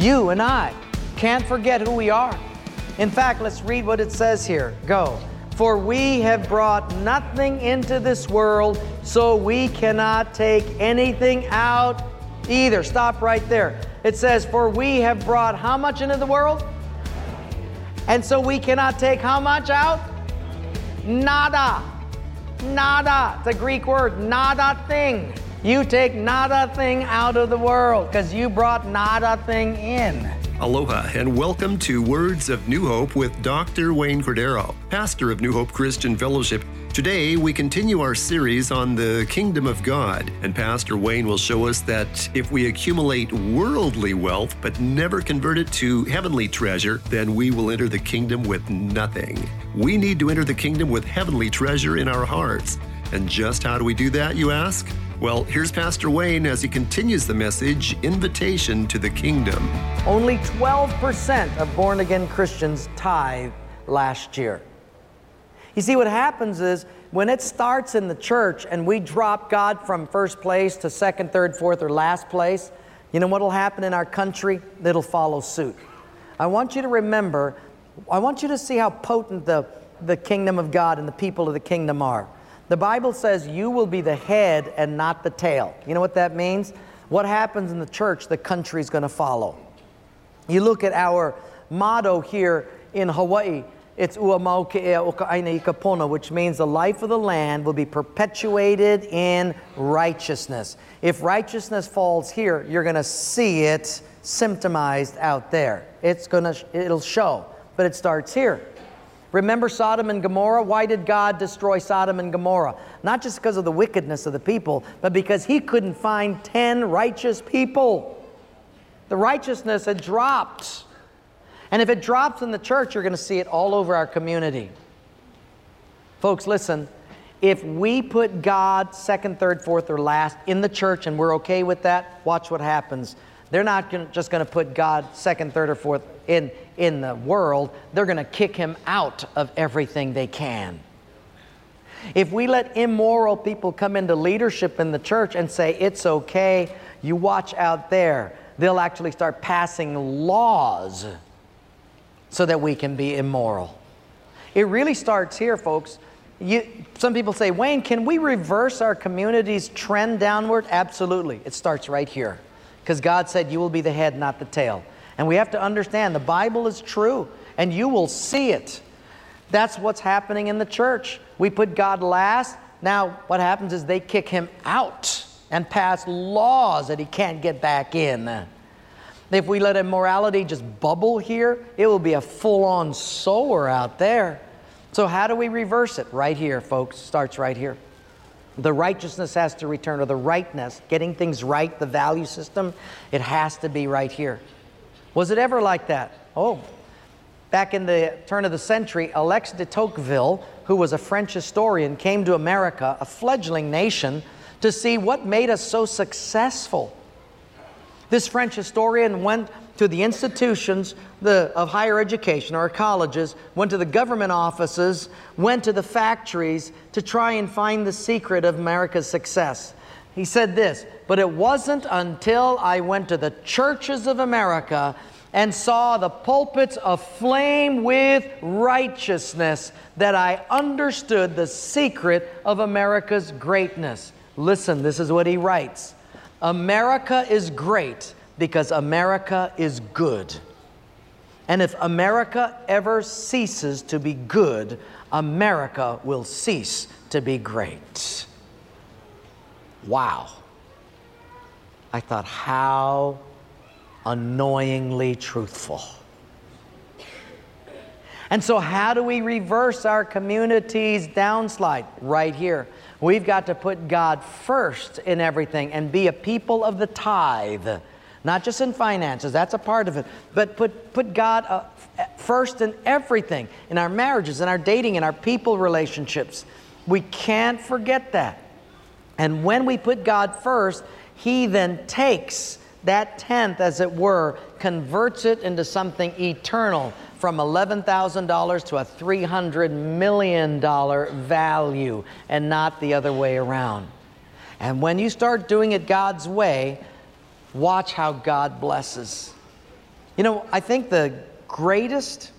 You and I can't forget who we are. In fact, let's read what it says here. Go. For we have brought nothing into this world, so we cannot take anything out either. Stop right there. It says, for we have brought how much into the world? And so we cannot take how much out? Nada. Nada. It's a Greek word. Nada thing. You take nada thing out of the world because you brought nada thing in. Aloha and welcome to Words of New Hope with Dr. Wayne Cordero, pastor of New Hope Christian Fellowship. Today, we continue our series on the kingdom of God, and Pastor Wayne will show us that if we accumulate worldly wealth but never convert it to heavenly treasure, then we will enter the kingdom with nothing. We need to enter the kingdom with heavenly treasure in our hearts. And just how do we do that, you ask? Well, here's Pastor Wayne as he continues the message, Invitation to the Kingdom. Only 12% of born-again Christians tithe last year. You see, what happens is when it starts in the church and we drop God from first place to second, third, fourth, or last place, you know what will happen in our country? It'll follow suit. I want you to remember, I want you to see how potent the kingdom of God and the people of the kingdom are. The Bible says you will be the head and not the tail. You know what that means? What happens in the church, the country's going to follow. You look at our motto here in Hawaii. It's Uamau Ke'ea Oka'aina Ikapona, which means the life of the land will be perpetuated in righteousness. If righteousness falls here, you're going to see it symptomized out there. It'll show, but it starts here. Remember Sodom and Gomorrah? Why did God destroy Sodom and Gomorrah? Not just because of the wickedness of the people, but because He couldn't find 10 righteous people. The righteousness had dropped. And if it drops in the church, you're going to see it all over our community. Folks, listen. If we put God second, third, fourth, or last in the church and we're okay with that, watch what happens. They're not just going to put God second, third, or fourth in the world. They're going to kick Him out of everything they can. If we let immoral people come into leadership in the church and say, it's okay, you watch out there, they'll actually start passing laws so that we can be immoral. It really starts here, folks. Some people say, Wayne, can we reverse our community's trend downward? Absolutely. It starts right here. Because God said you will be the head, not the tail. And we have to understand the Bible is true, and you will see it. That's what's happening in the church. We put God last. Now what happens is they kick Him out and pass laws that He can't get back in. If we let immorality just bubble here, it will be a full-on sower out there. So how do we reverse it? Right here, folks. Starts right here. The righteousness has to return, or the rightness, getting things right, the value system, it has to be right here. Was it ever like that? Oh, back in the turn of the century, Alexis de Tocqueville, who was a French historian, came to America, a fledgling nation, to see what made us so successful. This French historian went to the institutions of higher education, or colleges, went to the government offices, went to the factories to try and find the secret of America's success. He said this, but it wasn't until I went to the churches of America and saw the pulpits aflame with righteousness that I understood the secret of America's greatness. Listen, this is what he writes. America is great because America is good. And if America ever ceases to be good, America will cease to be great. Wow. I thought, how annoyingly truthful. And so how do we reverse our community's downslide? Right here. We've got to put God first in everything and be a people of the tithe. Not just in finances, that's a part of it, but put God first in everything, in our marriages, in our dating, in our people relationships. We can't forget that. And when we put God first, He then takes that tenth, as it were, converts it into something eternal, from $11,000 to a $300 million value, and not the other way around. And when you start doing it God's way, watch how God blesses. You know, I think the greatest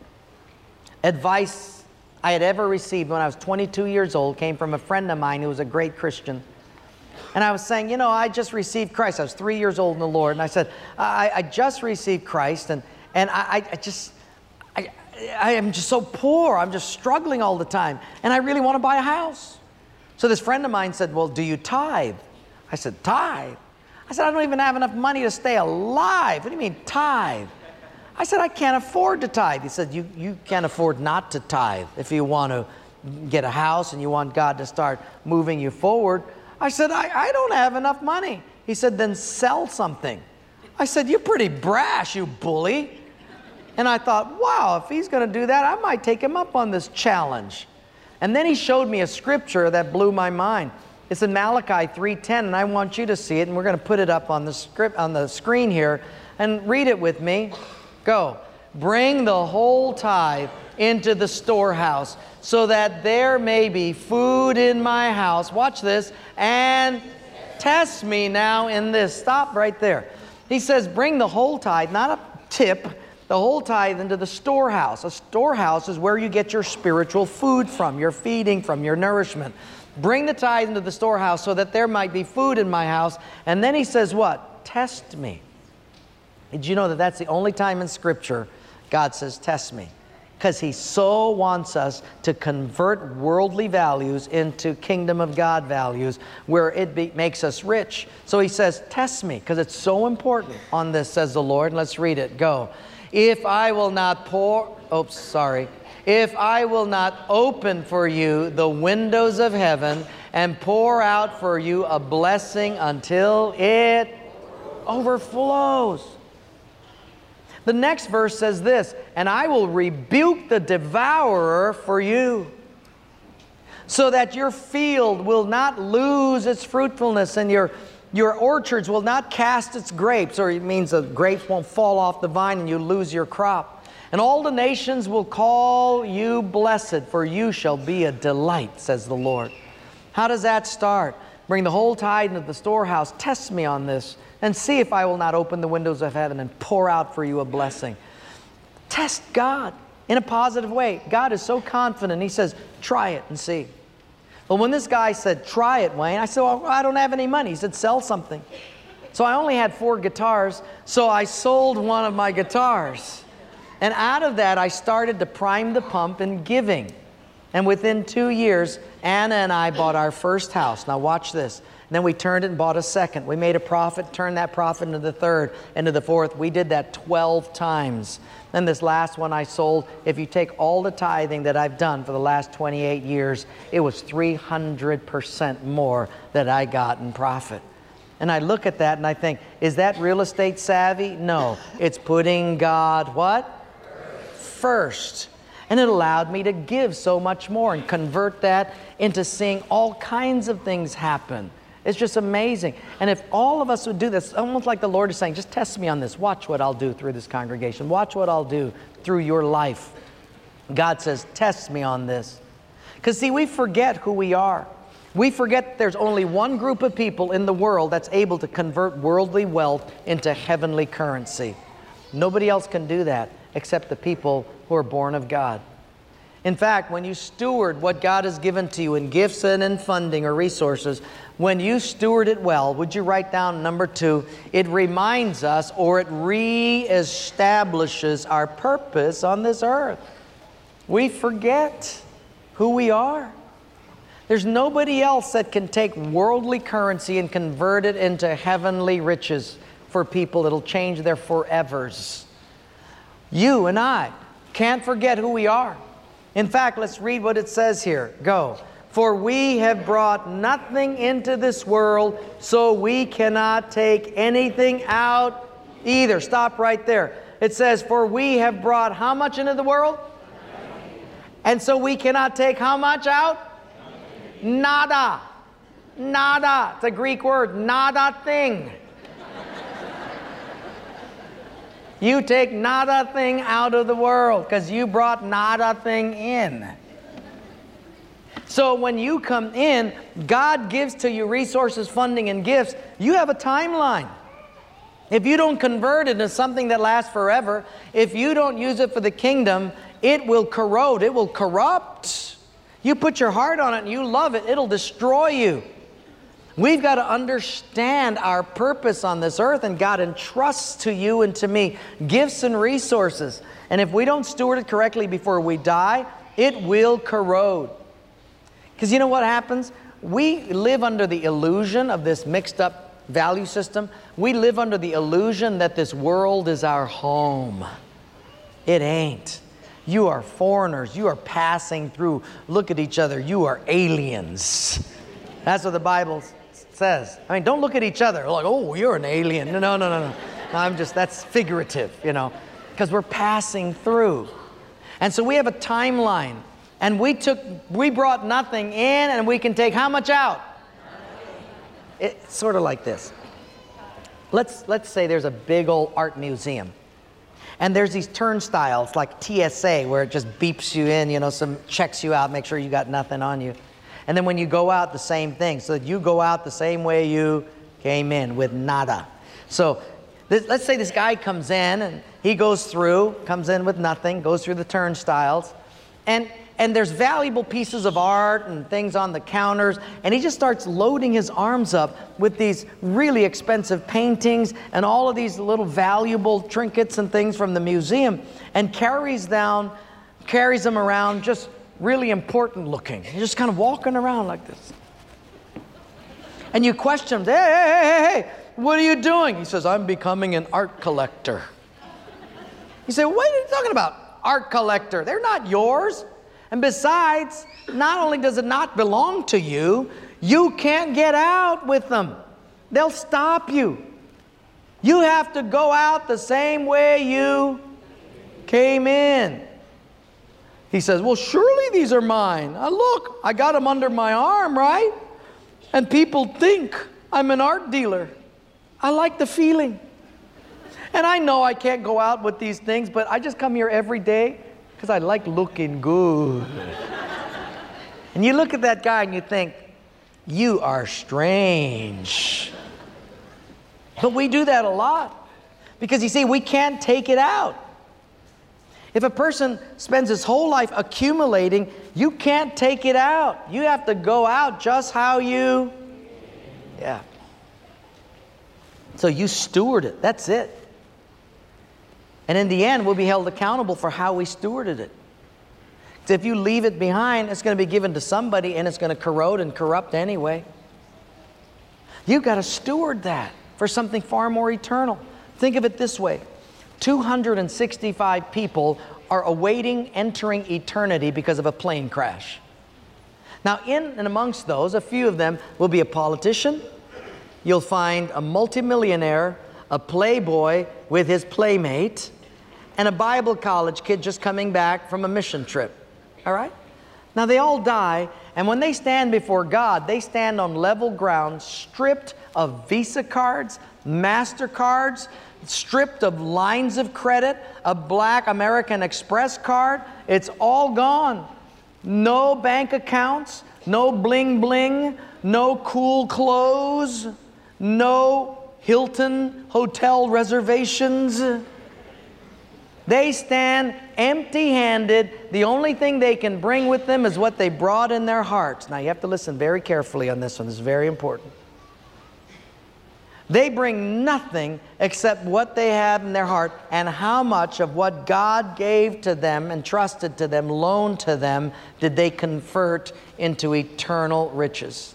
advice I had ever received when I was 22 years old came from a friend of mine who was a great Christian. And I was saying, you know, I just received Christ. I was 3 years old in the Lord. And I said, I just received Christ. And I am just so poor. I'm just struggling all the time. And I really want to buy a house. So this friend of mine said, well, do you tithe? I said, tithe? I said, I don't even have enough money to stay alive. What do you mean, tithe? I said, I can't afford to tithe. He said, you can't afford not to tithe if you want to get a house and you want God to start moving you forward. I said, I don't have enough money. He said, then sell something. I said, you're pretty brash, you bully. And I thought, wow, if he's going to do that, I might take him up on this challenge. And then he showed me a scripture that blew my mind. It's in Malachi 3:10, and I want you to see it, and we're going to put it up on the screen here, and read it with me. Go. Bring the whole tithe into the storehouse, so that there may be food in my house. Watch this. And test me now in this. Stop right there. He says, bring the whole tithe, not a tip, the whole tithe into the storehouse. A storehouse is where you get your spiritual food from, your feeding from, your nourishment. Bring the tithe into the storehouse so that there might be food in my house. And then he says what? Test me. Did you know that that's the only time in Scripture God says, test me? Because He so wants us to convert worldly values into kingdom of God values where it makes us rich. So He says, test me, because it's so important on this, says the Lord. Let's read it. Go. If I will not If I will not open for you the windows of heaven and pour out for you a blessing until it overflows. The next verse says this, and I will rebuke the devourer for you, so that your field will not lose its fruitfulness and your orchards will not cast its grapes, or it means the grapes won't fall off the vine and you lose your crop. And all the nations will call you blessed, for you shall be a delight, says the Lord. How does that start? Bring the whole tithe into the storehouse. Test me on this and see if I will not open the windows of heaven and pour out for you a blessing. Test God in a positive way. God is so confident. He says, try it and see. Well, when this guy said, try it, Wayne, I said, well, I don't have any money. He said, sell something. So I only had 4 guitars, so I sold one of my guitars. And out of that, I started to prime the pump in giving. And within 2 years, Anna and I bought our first house. Now watch this. And then we turned it and bought a second. We made a profit, turned that profit into the third, into the fourth. We did that 12 times. Then this last one I sold, if you take all the tithing that I've done for the last 28 years, it was 300% more that I got in profit. And I look at that and I think, is that real estate savvy? No. It's putting God what? First. And it allowed me to give so much more and convert that into seeing all kinds of things happen. It's just amazing. And if all of us would do this, almost like the Lord is saying, just test me on this. Watch what I'll do through this congregation. Watch what I'll do through your life. God says, test me on this. Because see, we forget who we are. We forget there's only one group of people in the world that's able to convert worldly wealth into heavenly currency. Nobody else can do that except the people who are born of God. In fact, when you steward what God has given to you in gifts and in funding or resources, when you steward it well, would you write down number 2, it reminds us or it re-establishes our purpose on this earth. We forget who we are. There's nobody else that can take worldly currency and convert it into heavenly riches for people that'll change their forevers. You and I can't forget who we are. In fact, let's read what it says here. Go. For we have brought nothing into this world, so we cannot take anything out either. Stop right there. It says, for we have brought how much into the world? And so we cannot take how much out? Nada. Nada. It's a Greek word. Nada thing. You take nada thing out of the world because you brought nada thing in. So when you come in, God gives to you resources, funding, and gifts. You have a timeline. If you don't convert it into something that lasts forever, if you don't use it for the kingdom, it will corrode, it will corrupt. You put your heart on it and you love it, it'll destroy you. We've got to understand our purpose on this earth, and God entrusts to you and to me gifts and resources. And if we don't steward it correctly before we die, it will corrode. Because you know what happens? We live under the illusion of this mixed up value system. We live under the illusion that this world is our home. It ain't. You are foreigners. You are passing through. Look at each other. You are aliens. That's what the Bible says. I mean, don't look at each other like, oh, you're an alien. No. That's figurative, you know, because we're passing through. And so we have a timeline, and we brought nothing in, and we can take how much out? It's sort of like this. Let's say there's a big old art museum, and there's these turnstiles like TSA where it just beeps you in, you know, checks you out, make sure you got nothing on you. And then when you go out, the same thing, so that you go out the same way you came in, with nada. So let's say this guy comes in, and he comes in with nothing, goes through the turnstiles, and there's valuable pieces of art and things on the counters, and he just starts loading his arms up with these really expensive paintings and all of these little valuable trinkets and things from the museum, and carries them around just really important looking. He's just kind of walking around like this. And you question him, hey, what are you doing? He says, I'm becoming an art collector. You say, what are you talking about? Art collector. They're not yours. And besides, not only does it not belong to you, you can't get out with them. They'll stop you. You have to go out the same way you came in. He says, well, surely these are mine. Look, I got them under my arm, right? And people think I'm an art dealer. I like the feeling. And I know I can't go out with these things, but I just come here every day because I like looking good. And you look at that guy and you think, you are strange. But we do that a lot. Because you see, we can't take it out. If a person spends his whole life accumulating, you can't take it out. You have to go out just how you... Yeah. So you steward it. That's it. And in the end, we'll be held accountable for how we stewarded it. So if you leave it behind, it's going to be given to somebody, and it's going to corrode and corrupt anyway. You've got to steward that for something far more eternal. Think of it this way. 265 people are awaiting entering eternity because of a plane crash. Now, in and amongst those, a few of them will be a politician. You'll find a multimillionaire, a playboy with his playmate, and a Bible college kid just coming back from a mission trip. All right? Now, they all die, and when they stand before God, they stand on level ground, stripped of Visa cards, MasterCards, stripped of lines of credit, a black American Express card. It's all gone. No bank accounts, no bling bling, no cool clothes, no Hilton hotel reservations. They stand empty-handed. The only thing they can bring with them is what they brought in their hearts. Now, you have to listen very carefully on this one. This is very important. They bring nothing except what they have in their heart and how much of what God gave to them, entrusted to them, loaned to them, did they convert into eternal riches.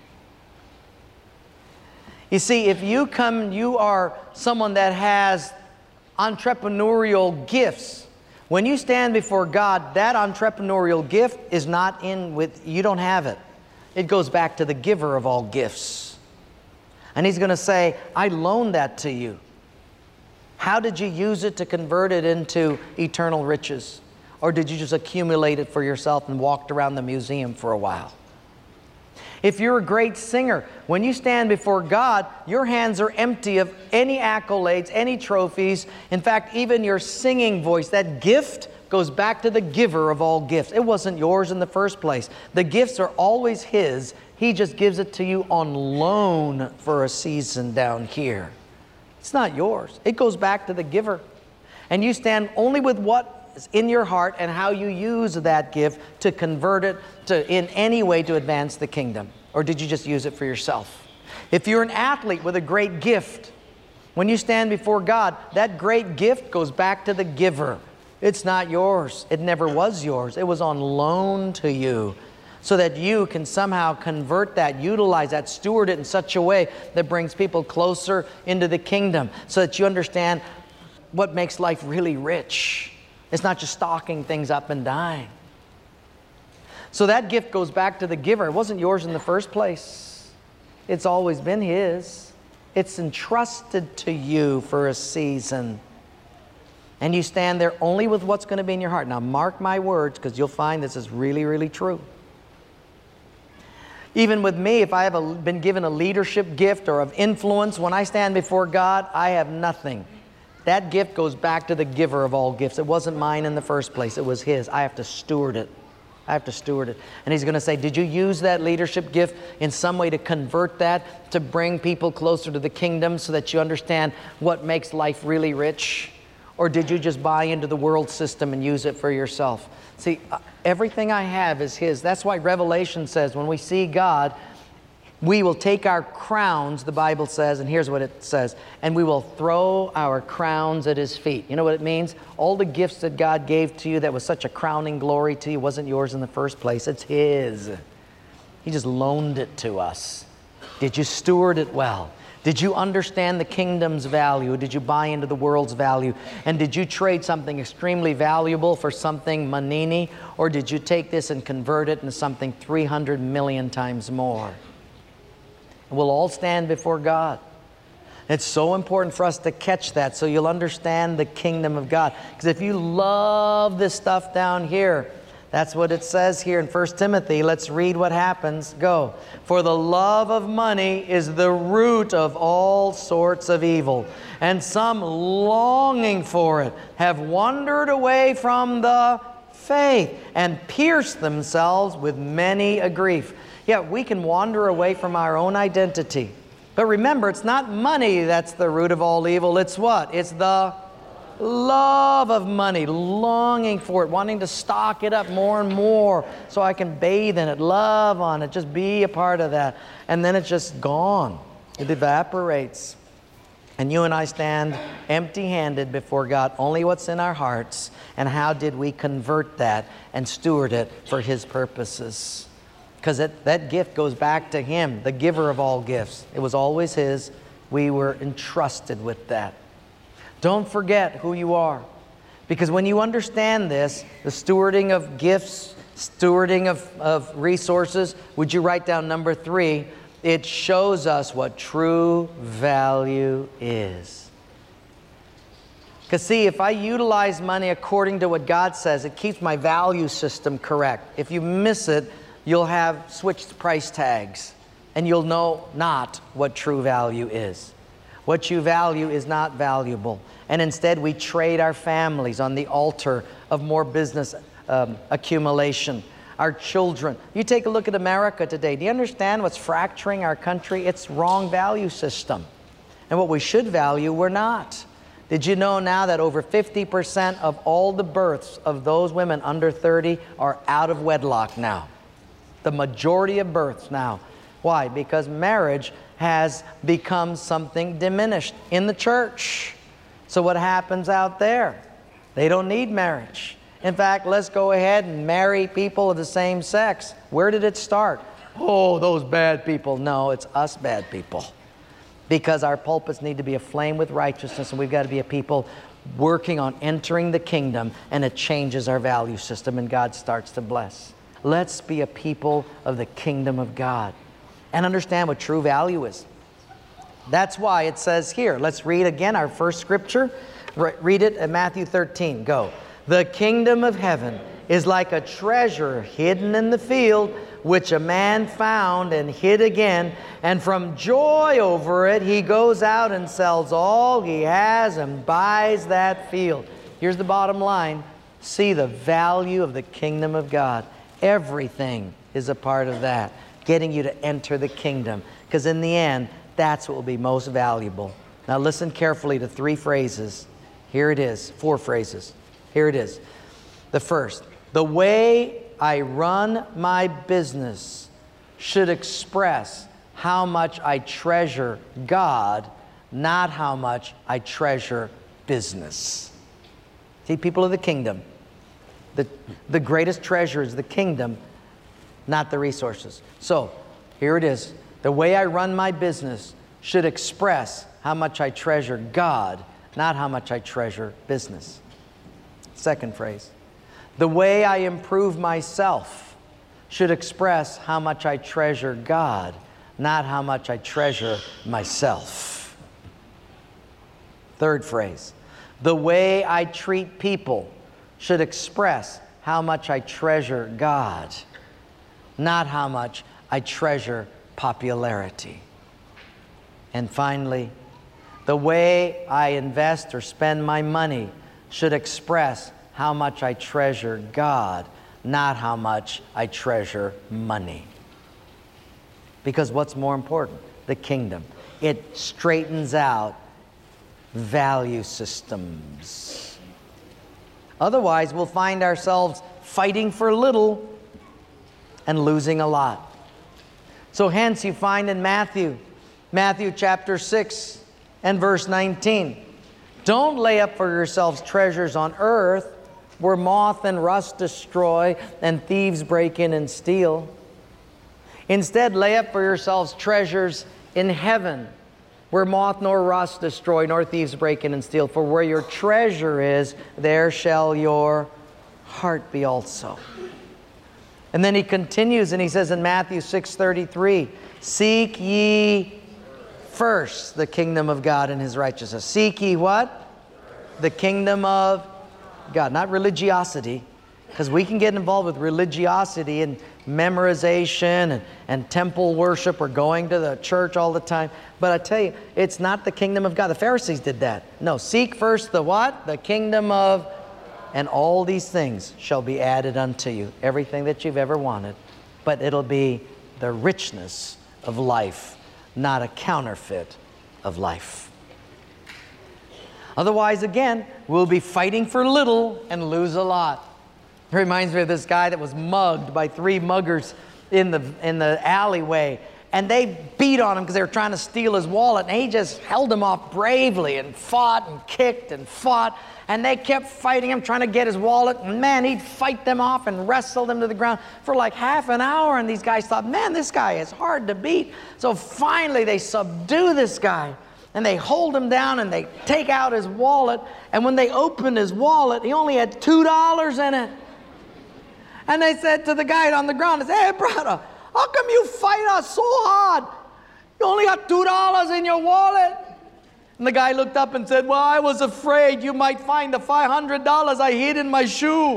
You see, if you are someone that has entrepreneurial gifts. When you stand before God, that entrepreneurial gift is not you don't have it. It goes back to the giver of all gifts. And He's going to say, I loaned that to you. How did you use it to convert it into eternal riches? Or did you just accumulate it for yourself and walked around the museum for a while? If you're a great singer, when you stand before God, your hands are empty of any accolades, any trophies. In fact, even your singing voice, that gift goes back to the giver of all gifts. It wasn't yours in the first place. The gifts are always His. He just gives it to you on loan for a season down here. It's not yours. It goes back to the giver. And you stand only with what is in your heart and how you use that gift to convert it to in any way to advance the kingdom. Or did you just use it for yourself? If you're an athlete with a great gift, when you stand before God, that great gift goes back to the giver. It's not yours. It never was yours. It was on loan to you so that you can somehow convert that, utilize that, steward it in such a way that brings people closer into the kingdom so that you understand what makes life really rich. It's not just stocking things up and dying. So that gift goes back to the giver. It wasn't yours in the first place. It's always been His. It's entrusted to you for a season. And you stand there only with what's going to be in your heart. Now mark my words, because you'll find this is really, really true. Even with me, if I have been given a leadership gift or of influence, when I stand before God, I have nothing. That gift goes back to the giver of all gifts. It wasn't mine in the first place. It was His. I have to steward it. I have to steward it. And He's going to say, did you use that leadership gift in some way to convert that, to bring people closer to the kingdom so that you understand what makes life really rich? Or did you just buy into the world system and use it for yourself? See, everything I have is His. That's why Revelation says when we see God, we will take our crowns, the Bible says, and here's what it says, and we will throw our crowns at His feet. You know what it means? All the gifts that God gave to you that was such a crowning glory to you wasn't yours in the first place. It's His. He just loaned it to us. Did you steward it well? Did you understand the kingdom's value? Did you buy into the world's value? And did you trade something extremely valuable for something manini? Or did you take this and convert it into something 300 million times more? We'll all stand before God. It's so important for us to catch that so you'll understand the kingdom of God. Because if you love this stuff down here, that's what it says here in 1 Timothy. Let's read what happens. Go. For the love of money is the root of all sorts of evil, and some longing for it have wandered away from the faith and pierced themselves with many a grief. Yeah, we can wander away from our own identity. But remember, it's not money that's the root of all evil. It's what? It's the love of money, longing for it, wanting to stock it up more and more so I can bathe in it, love on it, just be a part of that. And then it's just gone. It evaporates. And you and I stand empty-handed before God, only what's in our hearts. And how did we convert that and steward it for His purposes? Because that gift goes back to Him, the giver of all gifts. It was always His. We were entrusted with that. Don't forget who you are. Because when you understand this, the stewarding of gifts, stewarding of resources, would you write down number 3? It shows us what true value is. Because see, if I utilize money according to what God says, it keeps my value system correct. If you miss it, you'll have switched price tags, and you'll know not what true value is. What you value is not valuable. And instead, we trade our families on the altar of more business accumulation. Our children. You take a look at America today. Do you understand what's fracturing our country? It's wrong value system. And what we should value, we're not. Did you know now that over 50% of all the births of those women under 30 are out of wedlock now? The majority of births now. Why? Because marriage has become something diminished in the church. So what happens out there? They don't need marriage. In fact, let's go ahead and marry people of the same sex. Where did it start? Oh, those bad people. No, it's us bad people. Because our pulpits need to be aflame with righteousness, and we've got to be a people working on entering the kingdom, and it changes our value system, and God starts to bless. Let's be a people of the kingdom of God and understand what true value is. That's why it says here, let's read again our first scripture. Read it in Matthew 13. Go. The kingdom of heaven is like a treasure hidden in the field, which a man found and hid again. And from joy over it, he goes out and sells all he has and buys that field. Here's the bottom line. See the value of the kingdom of God. Everything is a part of that, getting you to enter the kingdom. Because in the end, that's what will be most valuable. Now listen carefully to 3 phrases. Here it is, 4 phrases. Here it is. The first, the way I run my business should express how much I treasure God, not how much I treasure business. See, people of the kingdom, the greatest treasure is the kingdom, not the resources. So, here it is. The way I run my business should express how much I treasure God, not how much I treasure business. Second phrase. The way I improve myself should express how much I treasure God, not how much I treasure myself. Third phrase. The way I treat people should express how much I treasure God, not how much I treasure popularity. And finally, the way I invest or spend my money should express how much I treasure God, not how much I treasure money. Because what's more important? The kingdom. It straightens out value systems. Otherwise, we'll find ourselves fighting for little and losing a lot. So hence you find in Matthew chapter 6 and verse 19, don't lay up for yourselves treasures on earth where moth and rust destroy and thieves break in and steal. Instead, lay up for yourselves treasures in heaven where moth nor rust destroy nor thieves break in and steal. For where your treasure is, there shall your heart be also. And then he continues and he says in Matthew 6:33, seek ye first the kingdom of God and His righteousness. Seek ye what? The kingdom of God, not religiosity, because we can get involved with religiosity and memorization and temple worship or going to the church all the time. But I tell you, it's not the kingdom of God. The Pharisees did that. No, seek first the what? The kingdom of, and all these things shall be added unto you. Everything that you've ever wanted. But it'll be the richness of life, not a counterfeit of life. Otherwise, again, we'll be fighting for little and lose a lot. It reminds me of this guy that was mugged by 3 muggers in the alleyway. And they beat on him because they were trying to steal his wallet. And he just held them off bravely and fought and kicked and fought. And they kept fighting him, trying to get his wallet. And man, he'd fight them off and wrestle them to the ground for like half an hour. And these guys thought, man, this guy is hard to beat. So finally they subdue this guy. And they hold him down and they take out his wallet. And when they opened his wallet, he only had $2 in it. And they said to the guy on the ground, they said, hey, brother, how come you fight us so hard? You only got $2 in your wallet. And the guy looked up and said, well, I was afraid you might find the $500 I hid in my shoe.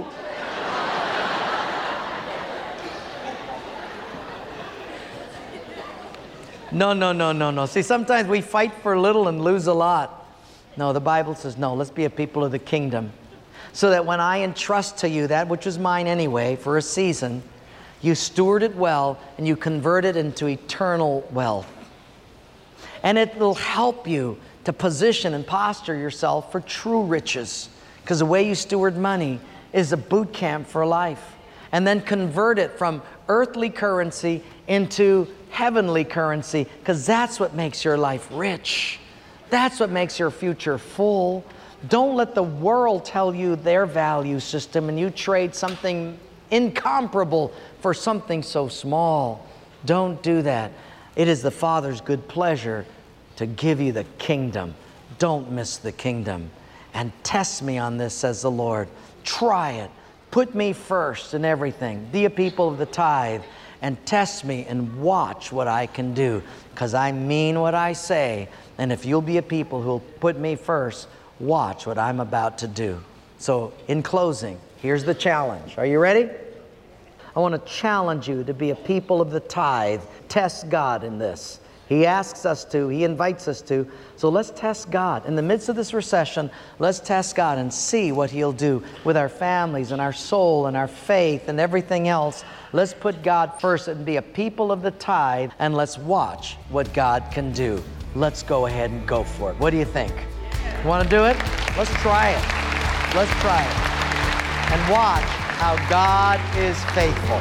No. See, sometimes we fight for little and lose a lot. No, the Bible says, no, let's be a people of the kingdom. So that when I entrust to you that which is mine anyway for a season, you steward it well and you convert it into eternal wealth. And it will help you to position and posture yourself for true riches. Because the way you steward money is a boot camp for life. And then convert it from earthly currency into heavenly currency. Because that's what makes your life rich. That's what makes your future full. Don't let the world tell you their value system and you trade something incomparable for something so small. Don't do that. It is the Father's good pleasure to give you the kingdom. Don't miss the kingdom. And test me on this, says the Lord. Try it. Put me first in everything. Be a people of the tithe and test me and watch what I can do. Because I mean what I say. And if you'll be a people who'll put me first, watch what I'm about to do. So in closing, here's the challenge. Are you ready? I want to challenge you to be a people of the tithe. Test God in this. He asks us to. He invites us to. So let's test God. In the midst of this recession, let's test God and see what He'll do with our families and our soul and our faith and everything else. Let's put God first and be a people of the tithe, and let's watch what God can do. let's go ahead and go for it. What do you think? Want to do it? Let's try it. Let's try it. And watch how God is faithful.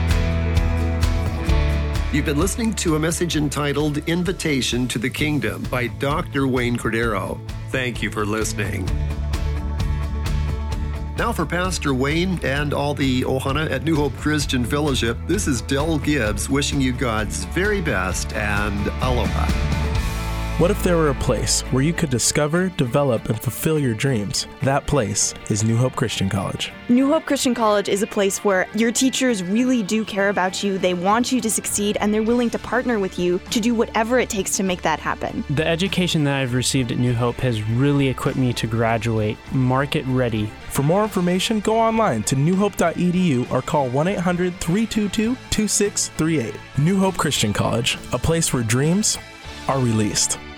You've been listening to a message entitled Invitation to the Kingdom by Dr. Wayne Cordeiro. Thank you for listening. Now for Pastor Wayne and all the Ohana at New Hope Christian Fellowship, this is Del Gibbs wishing you God's very best and aloha. What if there were a place where you could discover, develop, and fulfill your dreams? That place is New Hope Christian College. New Hope Christian College is a place where your teachers really do care about you, they want you to succeed, and they're willing to partner with you to do whatever it takes to make that happen. The education that I've received at New Hope has really equipped me to graduate market ready. For more information, go online to newhope.edu or call 1-800-322-2638. New Hope Christian College, a place where dreams are released.